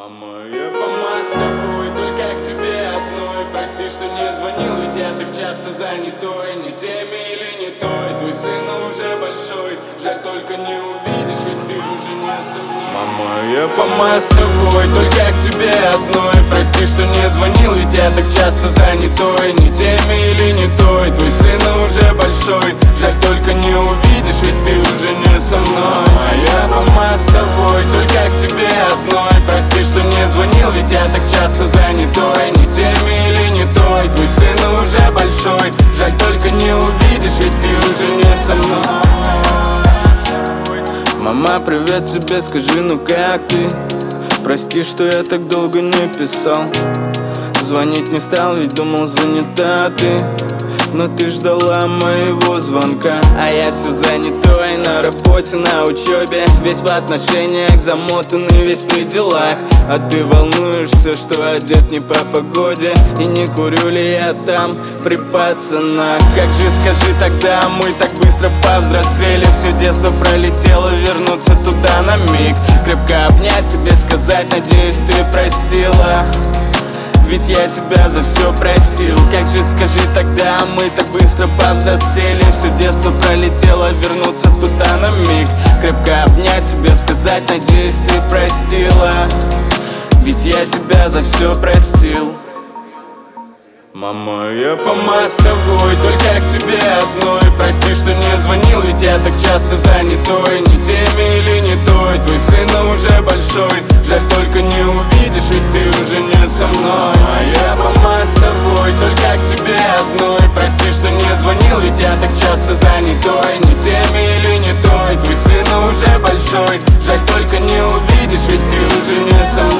Мама, я помаз с тобой, только к тебе одной. Прости, что не звонил, ведь я так часто занятой. Не теми или не той, твой сын уже большой. Жаль, только не увидишь, ведь ты уже не со мной. Мама, я помаз с тобой, только к тебе одной. Прости, что не звонил, ведь я так часто занятой. Не теми или не той, твой сын уже большой. Жаль, только не увидишь, ведь ты уже не со мной. Мама, я помаз с тобой, только к тебе одной. Прости, что не звонил, ведь я так часто занятой. Не теми или не той, твой сын уже большой. Жаль, только не увидишь, ведь ты уже не со мной. Мама, привет тебе, скажи, ну как ты? Прости, что я так долго не писал. Звонить не стал, ведь думал, занята ты. Но ты ждала моего звонка, а я все занятой на работе, на учебе. Весь в отношениях замотанный, весь при делах. А ты волнуешься, что одет не по погоде. И не курю ли я там при пацанах? Как же, скажи тогда, мы так быстро повзрослели. Все детство пролетело, вернуться туда на миг. Крепко обнять, тебе сказать, надеюсь, ты простила. Ведь я тебя за все простил. Как же, скажи тогда, мы так быстро повзрослели. Все детство пролетело, вернуться туда на миг. Крепко обнять, тебе сказать, надеюсь, ты простила. Ведь я тебя за все простил. Мама, я помаз с тобой, только к тебе одной. Прости, что не звонил, ведь я так часто занятой. Не теми или не той, твой сын уже большой. Жаль, только не увидишь, ведь ты уже не со мной. А я помаз с тобой, только к тебе одной. Прости, что не звонил, ведь я так часто занятой. Не теми или не той, твой сын уже большой. Жаль, только не увидишь, ведь ты уже не со мной.